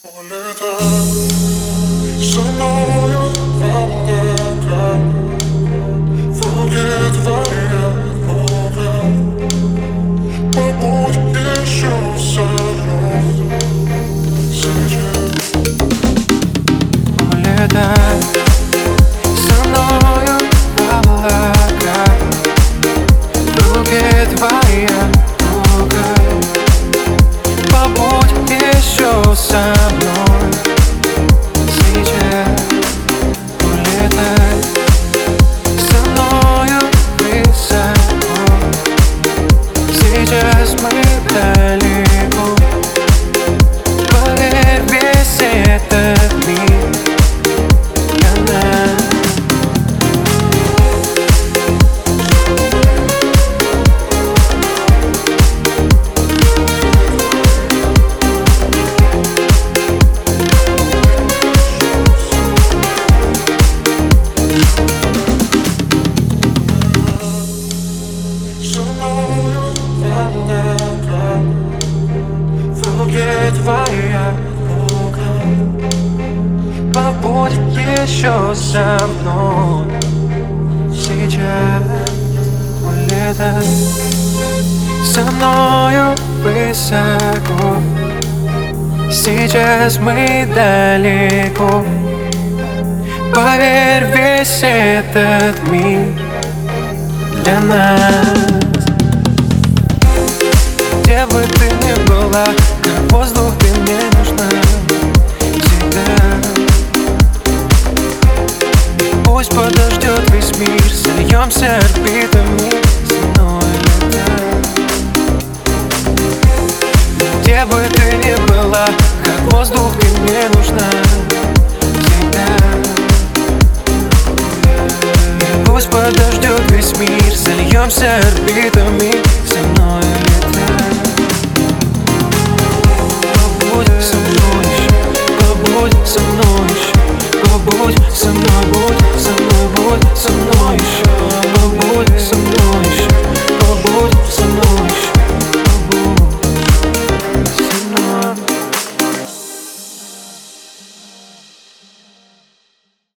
Улетай со мною в облака, в руке твоя рука. Побудь еще со мной сейчас. Улетай со мною в облака, в руке твоя рука. Побудь еще со мной сейчас. Улетай со мною высоко. Сейчас мы далеко. Поверь, весь этот мир для нас. Со мною в облака, в руке твоя рука. Побудь еще со мной сейчас. Улетай со мною высоко. Сейчас мы далеко. Поверь, весь этот мир для нас. Где бы ты ни была, как воздух ты мне нужна всегда. Пусть подождет весь мир, сольемся орбитами со мной летать. Где бы ты ни была, как воздух ты мне нужна всегда. Пусть подождет весь мир, сольемся орбитами со мной летать. Побудь со мной еще, побудь со мной еще, побудь со мной.